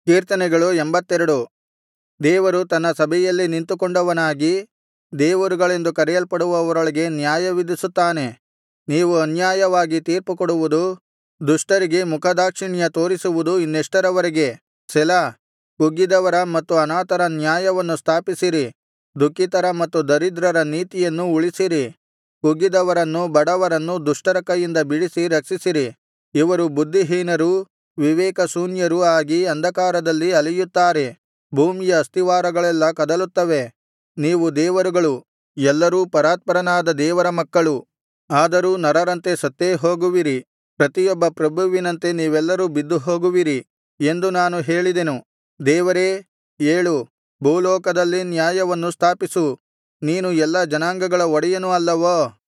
ಕೀರ್ತನೆಗಳು 82. ದೇವರು ತನ್ನ ಸಭೆಯಲ್ಲಿ ನಿಂತುಕೊಂಡವನಾಗಿ ದೇವರುಗಳೆಂದು ಕರೆಯಲ್ಪಡುವವರೊಳಗೆ ನ್ಯಾಯವಿಧಿಸುತ್ತಾನೆ. ನೀವು ಅನ್ಯಾಯವಾಗಿ ತೀರ್ಪುಕೊಡುವುದು, ದುಷ್ಟರಿಗೆ ಮುಖದಾಕ್ಷಿಣ್ಯ ತೋರಿಸುವುದು ಇನ್ನೆಷ್ಟರವರೆಗೆ? ಸೆಲಾ. ಕುಗ್ಗಿದವರ ಮತ್ತು ಅನಾಥರ ನ್ಯಾಯವನ್ನು ಸ್ಥಾಪಿಸಿರಿ, ದುಃಖಿತರ ಮತ್ತು ದರಿದ್ರರ ನೀತಿಯನ್ನು ಉಳಿಸಿರಿ. ಕುಗ್ಗಿದವರನ್ನೂ ಬಡವರನ್ನೂ ದುಷ್ಟರ ಕೈಯಿಂದ ಬಿಡಿಸಿ ರಕ್ಷಿಸಿರಿ. ಇವರು ಬುದ್ಧಿಹೀನರೂ ವಿವೇಕಶೂನ್ಯರೂ ಆಗಿ ಅಂಧಕಾರದಲ್ಲಿ ಅಲೆಯುತ್ತಾರೆ. ಭೂಮಿಯ ಅಸ್ತಿವಾರಗಳೆಲ್ಲಾ ಕದಲುತ್ತವೆ. ನೀವು ದೇವರುಗಳು, ಎಲ್ಲರೂ ಪರಾತ್ಪರನಾದ ದೇವರ ಮಕ್ಕಳು. ಆದರೂ ನರರಂತೆ ಸತ್ತೇ ಹೋಗುವಿರಿ, ಪ್ರತಿಯೊಬ್ಬ ಪ್ರಭುವಿನಂತೆ ನೀವೆಲ್ಲರೂ ಬಿದ್ದುಹೋಗುವಿರಿ ಎಂದು ನಾನು ಹೇಳಿದೆನು. ದೇವರೇ, ಏಳು, ಭೂಲೋಕದಲ್ಲಿ ನ್ಯಾಯವನ್ನು ಸ್ಥಾಪಿಸು. ನೀನು ಎಲ್ಲಾ ಜನಾಂಗಗಳ ಒಡೆಯನು ಅಲ್ಲವೋ?